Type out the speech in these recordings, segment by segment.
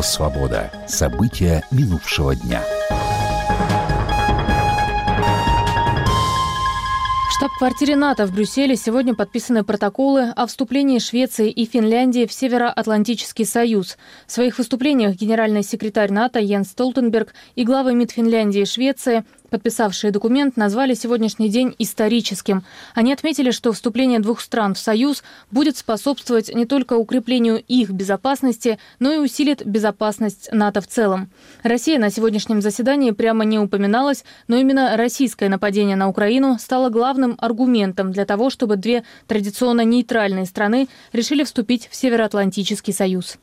«Свобода». События минувшего дня. В штаб-квартире НАТО в Брюсселе сегодня подписаны протоколы о вступлении Швеции и Финляндии в Североатлантический союз. В своих выступлениях генеральный секретарь НАТО Йенс Столтенберг и главы МИД Финляндии и Швеции, подписавшие документ, назвали сегодняшний день историческим. Они отметили, что вступление двух стран в союз будет способствовать не только укреплению их безопасности, но и усилит безопасность НАТО в целом. Россия на сегодняшнем заседании прямо не упоминалась, но именно российское нападение на Украину стало главным аргументом для того, чтобы две традиционно нейтральные страны решили вступить в Североатлантический союз.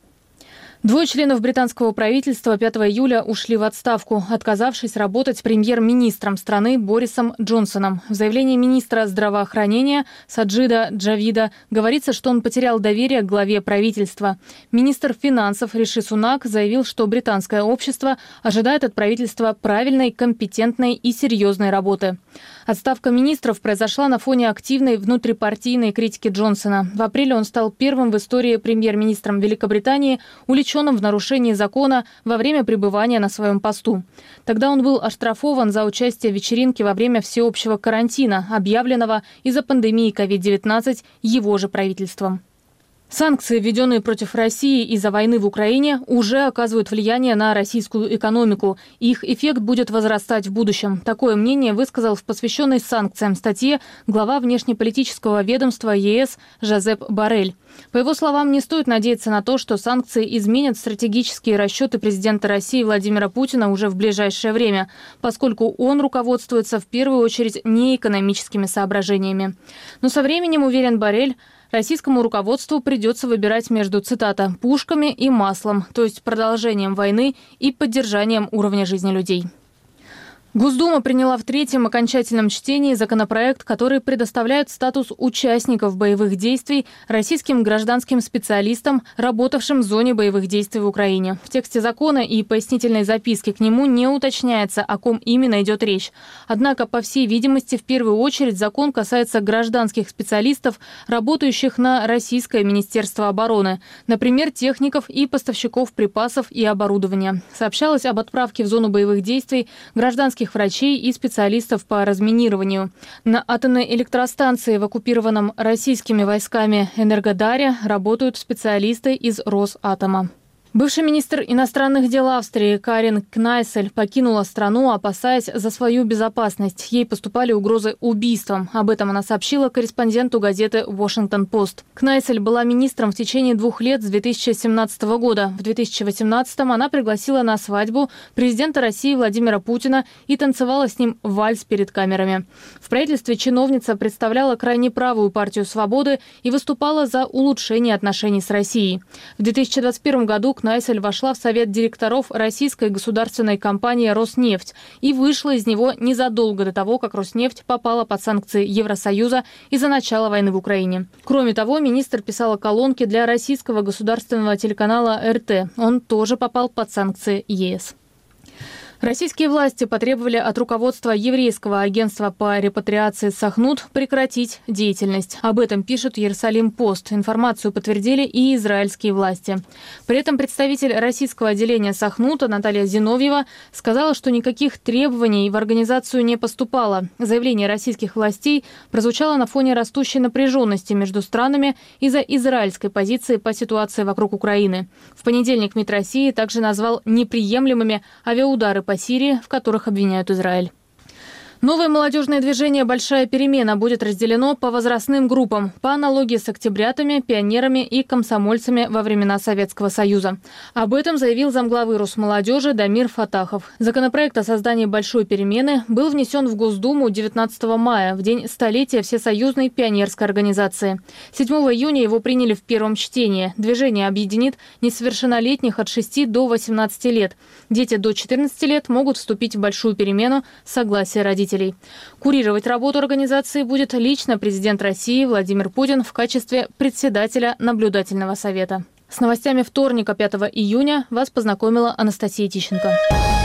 Двое членов британского правительства 5 июля ушли в отставку, отказавшись работать премьер-министром страны Борисом Джонсоном. В заявлении министра здравоохранения Саджида Джавида говорится, что он потерял доверие к главе правительства. Министр финансов Риши Сунак заявил, что британское общество ожидает от правительства правильной, компетентной и серьезной работы. Отставка министров произошла на фоне активной внутрипартийной критики Джонсона. В апреле он стал первым в истории премьер-министром Великобритании, уличенным в нарушении закона во время пребывания на своем посту. Тогда он был оштрафован за участие в вечеринке во время всеобщего карантина, объявленного из-за пандемии COVID-19 его же правительством. Санкции, введенные против России из-за войны в Украине, уже оказывают влияние на российскую экономику. Их эффект будет возрастать в будущем. Такое мнение высказал в посвященной санкциям статье глава внешнеполитического ведомства ЕС Жозеп Боррель. По его словам, не стоит надеяться на то, что санкции изменят стратегические расчеты президента России Владимира Путина уже в ближайшее время, поскольку он руководствуется в первую очередь не экономическими соображениями. Но со временем, уверен Боррель, российскому руководству придется выбирать между, цитата, «пушками и маслом», то есть продолжением войны и поддержанием уровня жизни людей. Госдума приняла в третьем окончательном чтении законопроект, который предоставляет статус участников боевых действий российским гражданским специалистам, работавшим в зоне боевых действий в Украине. В тексте закона и пояснительной записке к нему не уточняется, о ком именно идет речь. Однако, по всей видимости, в первую очередь закон касается гражданских специалистов, работающих на Российское Министерство обороны, например, техников и поставщиков припасов и оборудования. Сообщалось об отправке в зону боевых действий гражданских врачей и специалистов по разминированию. На атомной электростанции в оккупированном российскими войсками Энергодаре работают специалисты из Росатома. Бывший министр иностранных дел Австрии Карин Кнайсель покинула страну, опасаясь за свою безопасность. Ей поступали угрозы убийством. Об этом она сообщила корреспонденту газеты «Вашингтон-Пост». Кнайсель была министром в течение 2 лет с 2017 года. В 2018-м она пригласила на свадьбу президента России Владимира Путина и танцевала с ним вальс перед камерами. В правительстве чиновница представляла крайне правую партию «Свободы» и выступала за улучшение отношений с Россией. В 2021 году Кнайсель вошла в совет директоров российской государственной компании «Роснефть» и вышла из него незадолго до того, как «Роснефть» попала под санкции Евросоюза из-за начала войны в Украине. Кроме того, министр писала колонки для российского государственного телеканала РТ. Он тоже попал под санкции ЕС. Российские власти потребовали от руководства еврейского агентства по репатриации Сахнут прекратить деятельность. Об этом пишет Иерусалим-Пост. Информацию подтвердили и израильские власти. При этом представитель российского отделения Сахнута Наталья Зиновьева сказала, что никаких требований в организацию не поступало. Заявление российских властей прозвучало на фоне растущей напряженности между странами из-за израильской позиции по ситуации вокруг Украины. В понедельник МИД России также назвал неприемлемыми авиаудары по Сирии, в которых обвиняют Израиль. Новое молодежное движение «Большая перемена» будет разделено по возрастным группам, по аналогии с октябрятами, пионерами и комсомольцами во времена Советского Союза. Об этом заявил замглавы Росмолодежи Дамир Фатахов. Законопроект о создании «Большой перемены» был внесен в Госдуму 19 мая, в день столетия Всесоюзной пионерской организации. 7 июня его приняли в первом чтении. Движение объединит несовершеннолетних от 6 до 18 лет. Дети до 14 лет могут вступить в «Большую перемену» с согласия родителей. Курировать работу организации будет лично президент России Владимир Путин в качестве председателя наблюдательного совета. С новостями вторника, 5 июня, вас познакомила Анастасия Тищенко.